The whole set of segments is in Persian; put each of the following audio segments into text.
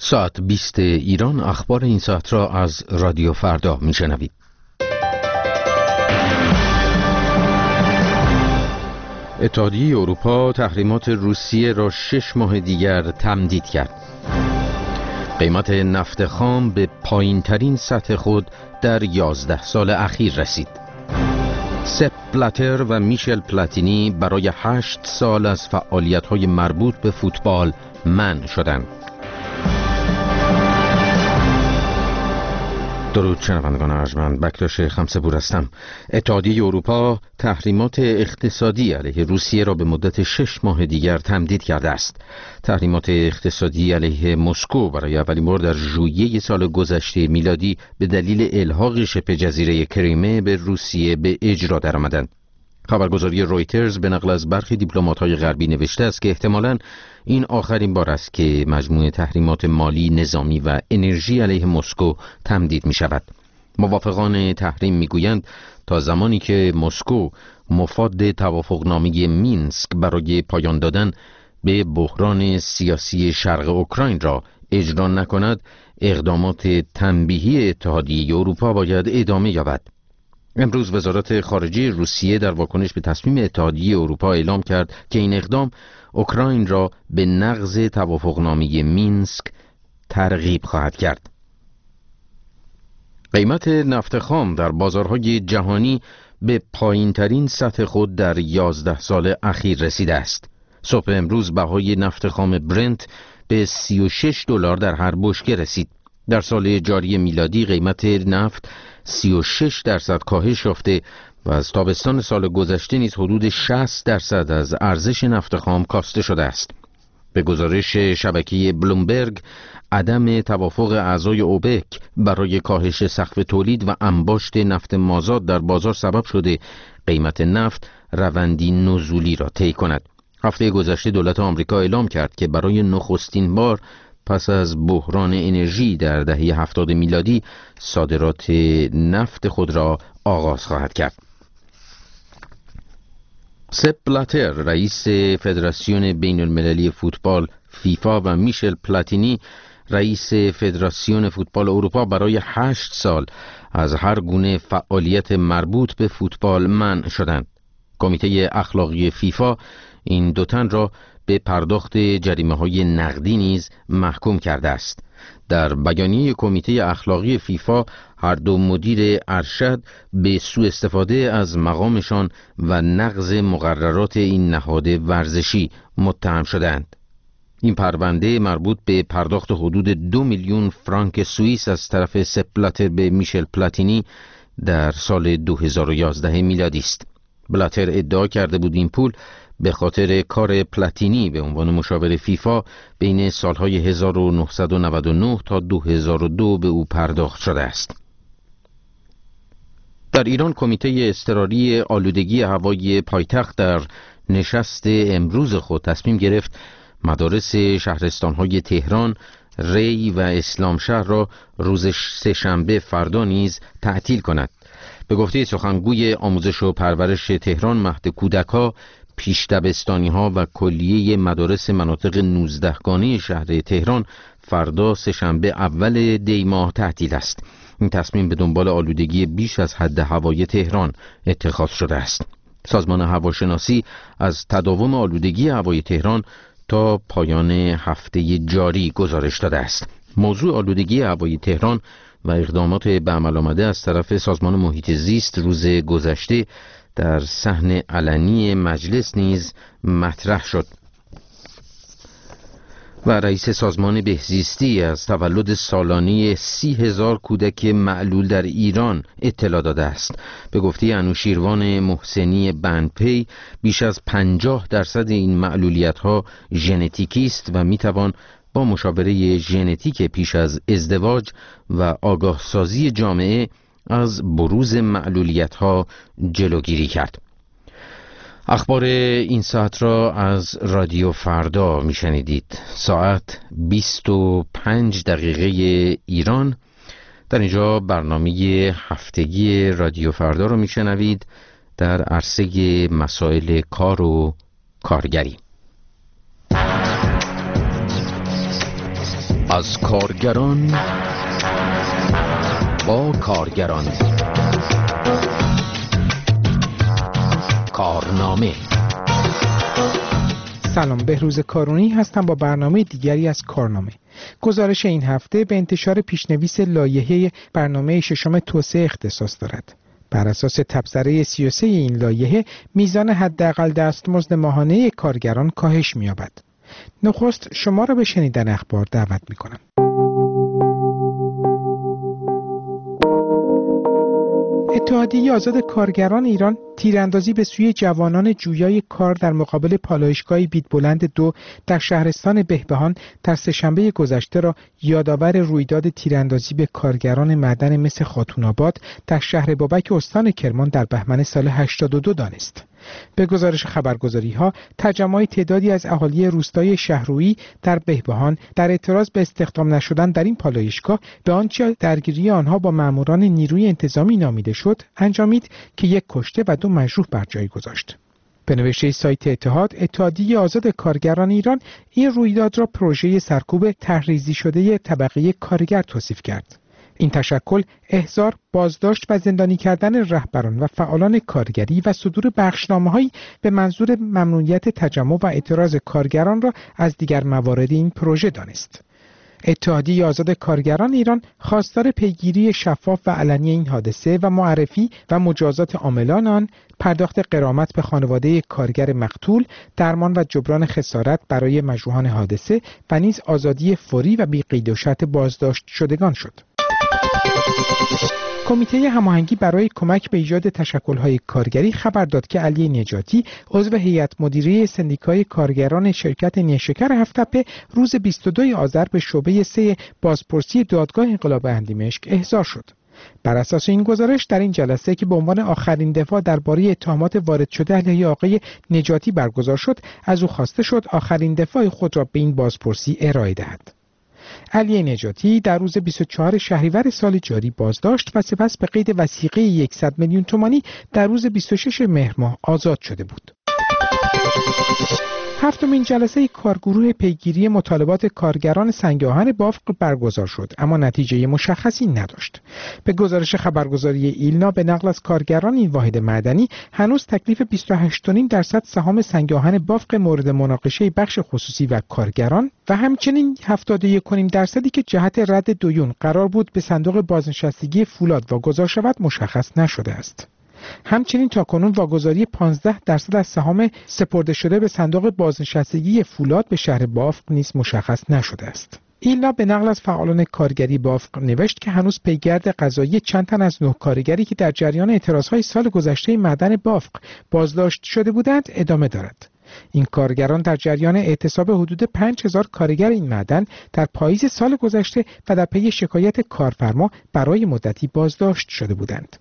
ساعت 20 ایران اخبار این ساعت را از رادیو فردا میشنوید. اتحادیه اروپا تحریمات روسیه را 6 ماه دیگر تمدید کرد. قیمت نفت خام به پایین‌ترین سطح خود در 11 سال اخیر رسید. سپ بلاتر و میشل پلاتینی برای 8 سال از فعالیت‌های مربوط به فوتبال منع شدند. درود شنوندگان ارجمند، بکتاش خمسه‌پور هستم. اتحادیه اروپا تحریمات اقتصادی علیه روسیه را به مدت 6 ماه دیگر تمدید کرده است. تحریمات اقتصادی علیه مسکو برای اولین بار در ژوئیه سال گذشته میلادی به دلیل الحاق شبه جزیره کریمه به روسیه به اجرا درآمدند. خبرگزاری رویترز به نقل از برخی دیپلمات‌های غربی نوشته است که احتمالاً این آخرین بار است که مجموعه تحریمات مالی، نظامی و انرژی علیه مسکو تمدید می شود. موافقان تحریم می گویند تا زمانی که مسکو مفاد توافقنامه مینسک برای پایان دادن به بحران سیاسی شرق اوکراین را اجرا نکند، اقدامات تنبیهی اتحادیه اروپا باید ادامه یابد. امروز وزارت خارجه روسیه در واکنش به تصمیم اتحادیه اروپا اعلام کرد که این اقدام اوکراین را به نقض توافقنامه مینسک ترغیب خواهد کرد. قیمت نفت خام در بازارهای جهانی به پایین‌ترین سطح خود در 11 سال اخیر رسیده است. صبح امروز بهای نفت خام برنت به $36 در هر بشکه رسید. در سال جاری میلادی قیمت نفت 36% کاهش یافته و از تابستان سال گذشته نیز حدود 60% از ارزش نفت خام کاسته شده است. به گزارش شبکه بلومبرگ، عدم توافق اعضای اوپک برای کاهش سقف تولید و انباشت نفت مازاد در بازار سبب شده قیمت نفت روندی نزولی را طی کند. هفته گذشته دولت آمریکا اعلام کرد که برای نخستین بار پس از بحران انرژی در دهه 70 میلادی صادرات نفت خود را آغاز خواهد کرد. سپ بلاتر رئیس فدراسیون بین المللی فوتبال فیفا و میشل پلاتینی رئیس فدراسیون فوتبال اروپا برای 8 سال از هر گونه فعالیت مربوط به فوتبال منع شدند. کمیته اخلاقی فیفا این دو تن را به پرداخت جریمه‌های نقدی نیز محکوم کرده است. در بیانیه کمیته اخلاقی فیفا هر دو مدیر ارشد به سوء استفاده از مقامشان و نقض مقررات این نهاد ورزشی متهم شدند. این پرونده مربوط به پرداخت حدود 2 میلیون فرانک سوئیس از طرف سپ بلاتر به میشل پلاتینی در سال 2011 میلادی است. بلاتر ادعا کرده بود این پول به خاطر کار پلاتینی به عنوان مشاور فیفا بین سالهای 1999 تا 2002 به او پرداخت شده است. در ایران کمیته اضطراری آلودگی هوای پایتخت در نشست امروز خود تصمیم گرفت مدارس شهرستان‌های تهران، ری و اسلامشهر را روز سه‌شنبه فردا نیز تعطیل کند. به گفته سخنگوی آموزش و پرورش تهران مهد کودک‌ها، پیش دبستانی‌ها و کلیه مدارس مناطق 19 گانه شهر تهران فردا سه‌شنبه اول دی ماه تعطیل است. این تصمیم به دنبال آلودگی بیش از حد هوای تهران اتخاذ شده است. سازمان هواشناسی از تداوم آلودگی هوای تهران تا پایان هفته جاری گزارش داده است. موضوع آلودگی هوای تهران و اقدامات به عمل آمده از طرف سازمان محیط زیست روز گذشته در صحن علنی مجلس نیز مطرح شد و رئیس سازمان بهزیستی از تولد سالانه 30,000 کودک معلول در ایران اطلاع داده است. به گفته انوشیروان محسنی بندپی بیش از 50% این معلولیت‌ها ژنتیکی است و میتوان با مشاوره ژنتیک پیش از ازدواج و آگاه سازی جامعه از بروز معلولیت‌ها جلوگیری کرد. اخبار این ساعت را از رادیو فردا میشنیدید. ساعت 25 دقیقه ایران. در اینجا برنامه هفتگی رادیو فردا رو میشنوید در عرصه مسائل کار و کارگری. از کارگران با کارگران. کارنامه. سلام، بهروز کارونی هستم با برنامه دیگری از کارنامه. گزارش این هفته به انتشار پیشنویس لایحه برنامه ششم توسعه اختصاص دارد. بر اساس تبصره 33 این لایحه میزان حداقل دستمزد ماهانه کارگران کاهش می‌یابد. نخست شما را به شنیدن اخبار دعوت می‌کنم. اتحادیه آزاد کارگران ایران تیراندازی به سوی جوانان جویای کار در مقابل پالایشگاه بیدبلند 2 در شهرستان بهبهان در سه‌شنبه گذشته را یادآور رویداد تیراندازی به کارگران معدن مس خاتون‌آباد در شهر بابک استان کرمان در بهمن سال 82 دانست. به گزارش خبرگزاری‌ها، تجمع تعدادی از اهالی روستای شهرویی در بهبهان در اعتراض به استخدام نشدن در این پالایشگاه به آنچه درگیری آنها با ماموران نیروی انتظامی نامیده شد انجامید که یک کشته و 2 مجروح بر جای گذاشت. به نوشته سایت اتحادیه آزاد کارگران ایران این رویداد را پروژه سرکوب طرح‌ریزی شده طبقه کارگر توصیف کرد. این تشکل احضار، بازداشت و زندانی کردن رهبران و فعالان کارگری و صدور بخشنامه‌هایی به منظور ممنوعیت تجمع و اعتراض کارگران را از دیگر موارد این پروژه دانست. اتحادیه آزاد کارگران ایران خواستار پیگیری شفاف و علنی این حادثه و معرفی و مجازات عاملان آن، پرداخت غرامت به خانواده کارگر مقتول، درمان و جبران خسارت برای مجروحان حادثه و نیز آزادی فوری و بی قید و شرط بازداشت شدگان شد. کمیته هماهنگی برای کمک به ایجاد تشکل‌های کارگری خبر داد که علی نجاتی، عضو هیئت مدیره سندیکای کارگران شرکت نیشکر هفت‌تپه، روز 22 آذر به شعبه 3 بازپرسی دادگاه انقلاب اندیمشک احضار شد. بر اساس این گزارش در این جلسه که به عنوان آخرین دفاع درباره اتهامات وارد شده علیه آقای نجاتی برگزار شد، از او خواسته شد آخرین دفاع خود را به این بازپرسی ارائه دهد. علی نجاتی در روز 24 شهریور سال جاری بازداشت و سپس به قید وثیقه 100 میلیون تومانی در روز 26 مهر ماه آزاد شده بود. هفتمین جلسه کارگروه پیگیری مطالبات کارگران سنگ آهن بافق برگزار شد، اما نتیجه مشخصی نداشت. به گزارش خبرگزاری ایلنا به نقل از کارگران این واحد معدنی، هنوز تکلیف 28.5% سهام سنگ آهن بافق مورد مناقشه بخش خصوصی و کارگران و همچنین 71.5% که جهت رد دویون قرار بود به صندوق بازنشستگی فولاد واگذار شود مشخص نشده است. همچنین تاکنون واگذاری 15% از سهام سپرده شده به صندوق بازنشستگی فولاد به شهر بافق نیز مشخص نشده است. ایلنا به نقل از فعالان کارگری بافق نوشت که هنوز پیگرد قضایی چند تن از 9 کارگری که در جریان اعتراضهای سال گذشته معدن بافق بازداشت شده بودند ادامه دارد. این کارگران در جریان اعتصاب حدود 5000 کارگر این معدن در پاییز سال گذشته و در پی شکایت کارفرما برای مدتی بازداشت شده بودند.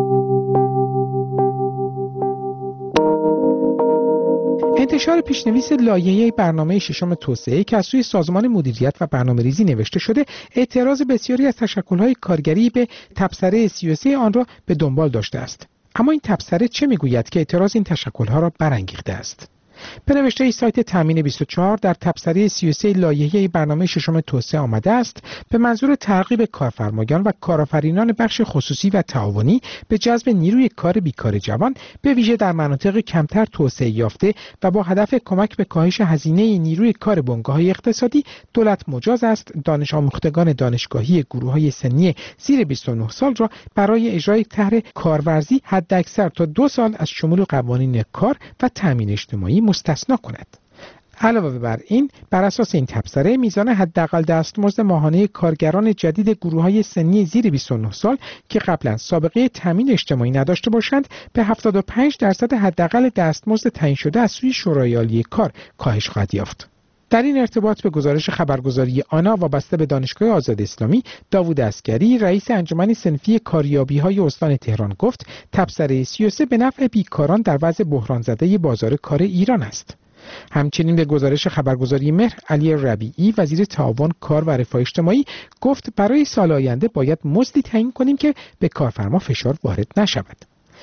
انتشار پیشنویس لایحه برنامه ششم توسعه که از سوی سازمان مدیریت و برنامه‌ریزی نوشته شده، اعتراض بسیاری از تشکل‌های کارگری به تبصره 33 آن را به دنبال داشته است. اما این تبصره چه میگوید که اعتراض این تشکل‌ها را برانگیخته است؟ به نوشته سایت تامین 24 در تبصره 33 لایحه برنامه ششم توسعه آمده است به منظور ترغیب کارفرمایان و کارآفرینان بخش خصوصی و تعاونی به جذب نیروی کار بیکار جوان، به ویژه در مناطق کمتر توسعه یافته و با هدف کمک به کاهش هزینه نیروی کار بنگاه‌های اقتصادی، دولت مجاز است دانش آموختگان دانشگاهی گروه‌های سنی زیر 29 سال را برای اجرای طرح کارورزی حداکثر تا 2 سال از شمول قوانین کار و تامین اجتماعی مستثنا کند. علاوه بر این، بر اساس این تبصره میزان حداقل دستمزد ماهانه کارگران جدید گروه‌های سنی زیر 29 سال که قبلا سابقه تامین اجتماعی نداشته باشند به 75% حداقل دستمزد تعیین شده از سوی شورای عالی کار کاهش خواهد یافت. در این ارتباط به گزارش خبرگزاری آنا وابسته به دانشگاه آزاد اسلامی، داوود عسگری، رئیس انجمن صنفی کاریابی‌های استان تهران گفت تبصره 33 به نفع بیکاران در وضع بحران زده بازار کار ایران است. همچنین به گزارش خبرگزاری مهر، علی ربیعی، وزیر تعاون، کار و رفاه اجتماعی گفت برای سال آینده باید مزدی تعیین کنیم که به کارفرما فشار وارد نشود.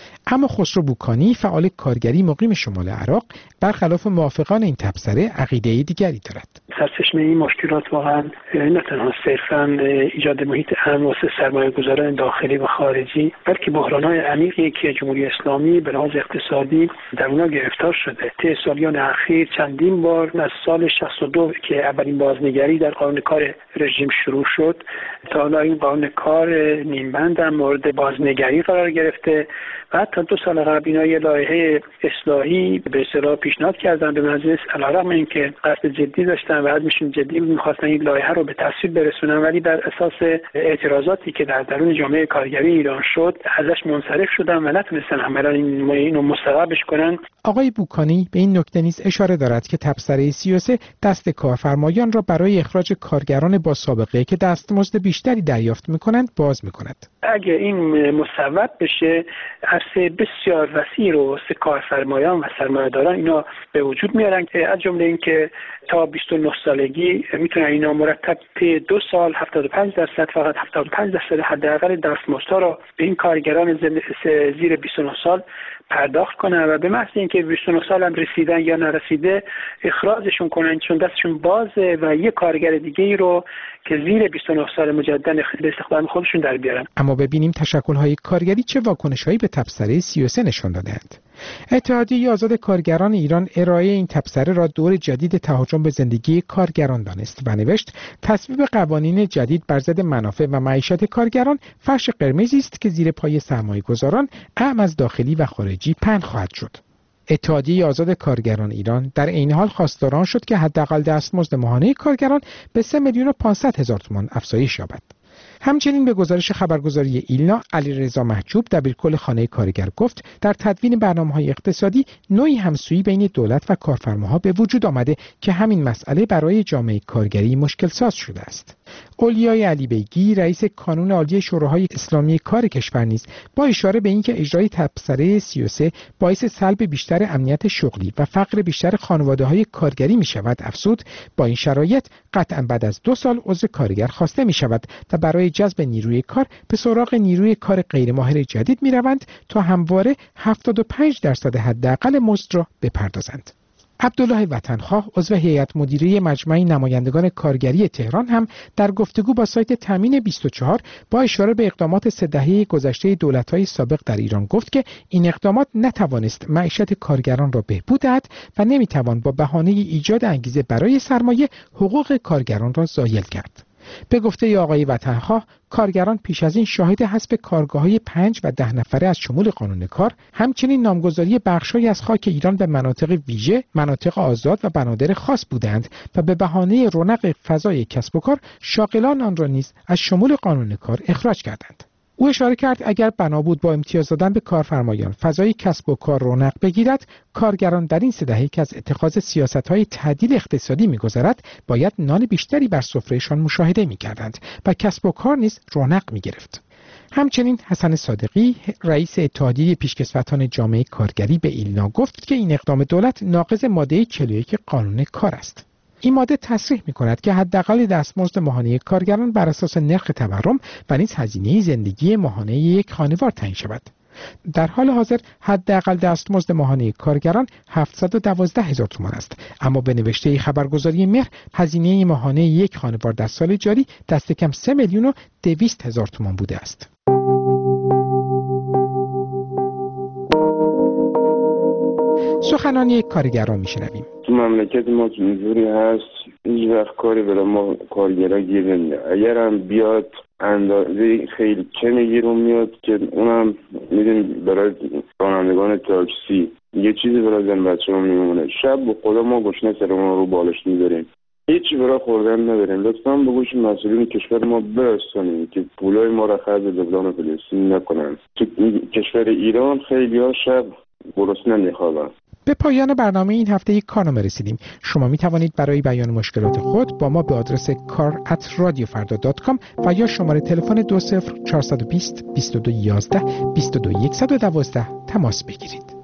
اما خسرو بوکانی فعال کارگری مقیم شمال عراق برخلاف موافقان این تبصره عقیده دیگری دارد. سرچشمه این مشکلات واقعا نه تنها صرفاً ایجاد محیط امن واسه سرمایه‌گذاران داخلی و خارجی، بلکه بحران‌های عمیقی که جمهوری اسلامی به لحاظ اقتصادی در اونها گرفتار شده. طی سالیان اخیر چندین بار از سال 62 که اولین بازنگری در قانون کار رژیم شروع شد تا حالا این قانون کار نیمبند هم مورد بازنگری قرار گرفته و حتی 2 سال قبل اینا یه لایحه اصلاحی به اصطلاح پیشنهاد کردن به مجلس، علیرغم اینکه قصد جدی داشتن و عزمشون جدی بود، می‌خواستن این لایحه رو به تصویب برسونن، ولی بر اساس اعتراضاتی که در درون جامعه کارگری ایران شد ازش منصرف شدن و نتونستن عملاً اینو مستقبلش کنن. آقای بوکانی به این نکته نیز اشاره دارد که تبصره 33 دست کارفرمایان را برای اخراج کارگران با سابقه که دستمزد بیشتری دریافت می‌کنند باز می‌کند. اگه این مصوب بشه، عرصه بسیار وسیع رو واسه کارفرمایان و سرمایه‌داران اینا به وجود میارن که از جمله این که تا 29 سالگی میتونن اینا مرتب طی 2 سال 75% فقط 75% حداقل دستمزدها رو به این کارگران زیر 29 سال پرداخت کنن و به محض اینکه 29 سال هم رسیدن یا نرسیده اخراجشون کنن، چون دستشون بازه و یه کارگر دیگه‌ای رو که زیر 29 سال مجددا به استخدام خودشون در بیارن. اما ببینیم تشکل‌های کارگری چه واکنش‌هایی به تبصره 33 نشان دادند. اتحادیه آزاد کارگران ایران ارائه این تبصره را دور جدید تهاجم به زندگی کارگران دانست و نوشت تصویب قوانین جدید بر ضد منافع و معیشت کارگران فرش قرمزی است که زیر پای سرمایه‌گذاران اعم از داخلی و خارجی پهن خواهد شد. اتحادیه آزاد کارگران ایران در عین حال خواستار شد که حداقل دستمزد ماهانه کارگران به 3,500,000 تومان افزایش یابد. همچنین به گزارش خبرگزاری ایلنا، علیرضا محجوب دبیرکل خانه کارگر گفت در تدوین برنامه‌های اقتصادی نوعی همسویی بین دولت و کارفرماها به وجود آمده که همین مسئله برای جامعه کارگری مشکل ساز شده است. اولیای علی بیگی رئیس کانون عالی شوراهای اسلامی کار کشور نیز با اشاره به اینکه اجرای تبصره 33 باعث سلب بیشتر امنیت شغلی و فقر بیشتر خانواده‌های کارگری می‌شود افزود با این شرایط قطعاً بعد از 2 سال عضو کارگر خواسته می‌شود و برای جذب نیروی کار به سراغ نیروی کار غیرماهر جدید می‌روند تا همواره 75% حداقل مزد را بپردازند. عبدالله وطنخواه عضو هیئت مدیره مجمع نمایندگان کارگری تهران هم در گفتگو با سایت تامین 24 با اشاره به اقدامات 3 دهه گذشته دولت‌های سابق در ایران گفت که این اقدامات نتوانست معیشت کارگران را بهبود دهد و نمیتوان با بهانه ایجاد انگیزه برای سرمایه حقوق کارگران را زایل کرد. به گفته آقای وطنخواه، کارگران پیش از این شاهد حذف کارگاه‌های 5 و 10 نفره از شمول قانون کار، همچنین نامگذاری بخش‌هایی از خاک ایران به مناطق ویژه، مناطق آزاد و بنادر خاص بودند و به بهانه رونق فضای کسب و کار شاغلان آن را نیز از شمول قانون کار اخراج کردند. او اشاره کرد اگر بنا بود با امتیاز دادن به کارفرمایان فضای کسب و کار رونق بگیرد، کارگران در این 3 دهه که از اتخاذ سیاست‌های تعدیل اقتصادی می‌گذرد باید نان بیشتری بر سفرهشان مشاهده می‌کردند و کسب و کار نیز رونق می‌گرفت. همچنین حسن صادقی رئیس اتحادیه پیشکسوتان جامعه کارگری به ایلنا گفت که این اقدام دولت ناقض ماده 41 قانون کار است. این ماده تصریح می‌کند که حداقل دستمزد ماهانه کارگران بر اساس نرخ تورم و نیز هزینه زندگی ماهانه یک خانوار تعیین شود. در حال حاضر حداقل دستمزد ماهانه کارگران 712,000 تومان است، اما به نوشته خبرگزاری مهر هزینه ماهانه یک خانوار در سال جاری دست کم 3,200,000 تومان بوده است. سخنانی کارگران میشنویم. تو مملکت ما اینجوری هست، هیچ وقت کاری برای ما کارگرا گیر نمیاد. اگر هم بیاد اندازه خیلی کمی گیر میاد که اونم میدونیم برای رانندگان تاکسی یه چیزی برای زن بچه‌ها میمونه. شب به خدا ما گشنه سرمون رو بالش می‌ذاریم، هیچی برای خوردن نداریم. لطفاً به گوش مسئولین کشور ما برسونیم که پولای ما را خرج دولت فلسطین نکنن. تو کشور ایران خیلی‌ها شب گرسنه می‌خوابن. به پایان برنامه این هفته یک کارنامه رسیدیم. شما می توانید برای بیان مشکلات خود با ما به آدرس kar@radiofarda.com و یا شماره تلفن 20 420 22 11 22 112 تماس بگیرید.